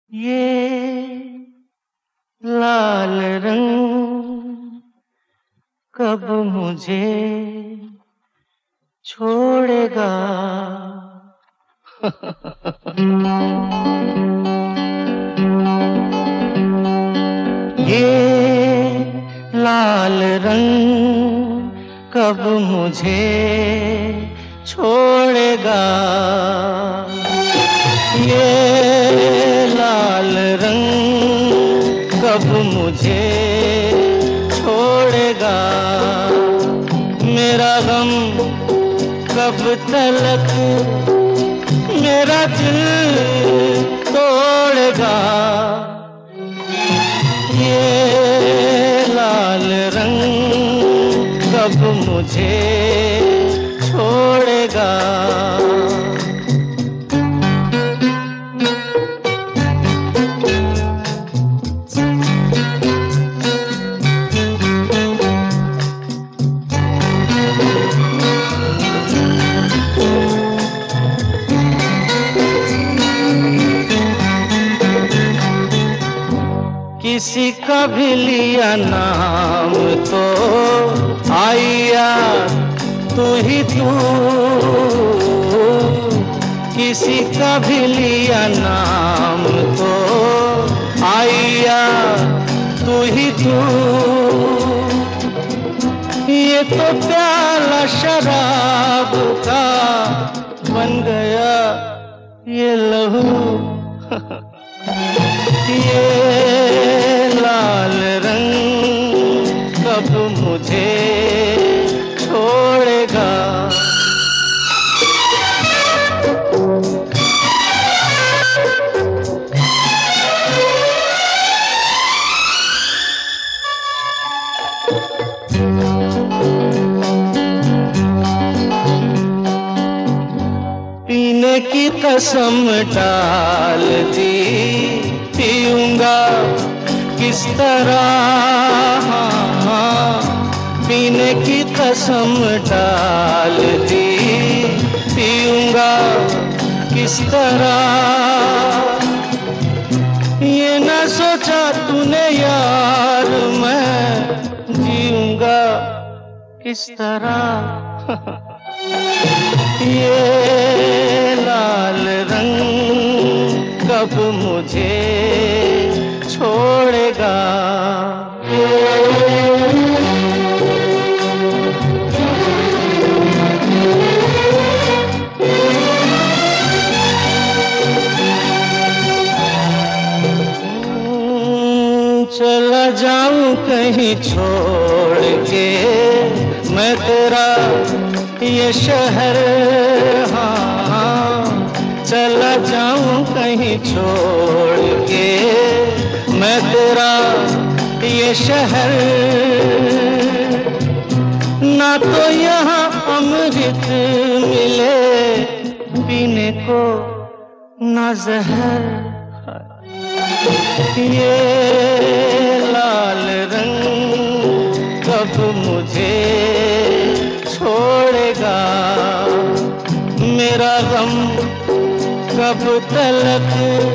ये लाल रंग कब मुझे छोड़ेगा। ये लाल रंग कब मुझे छोड़ेगा। ये लाल रंग कब मुझे छोड़ेगा। मेरा गम कब तलक मेरा दिल तोड़ेगा। ये लाल रंग कब मुझे छोड़ेगा। किसी का भी लिया नाम तो आया तू ही तू। किसी का भी लिया नाम तो आया तू ही तू। ये तो प्याला शराब का बन गया ये लहू। ये लाल रंग कब मुझे छोड़ेगा। पीने की कसम डाल दी पीऊंगा किस तरह। पीने की कसम डाल दी पीऊंगा किस तरह। ये न सोचा तूने यार मैं जीऊंगा किस तरह। ये लाल रंग कब मुझे छोड़ेगा। चला जाऊं कहीं छोड़ के मैं तेरा ये शहर। हाँ चला जाऊं कहीं छोड़ के मैं तेरा ये शहर। ना तो यहाँ अमृत मिले पीने को ना जहर। ये लाल रंग कब मुझे छोड़ेगा। मेरा गम कब तलक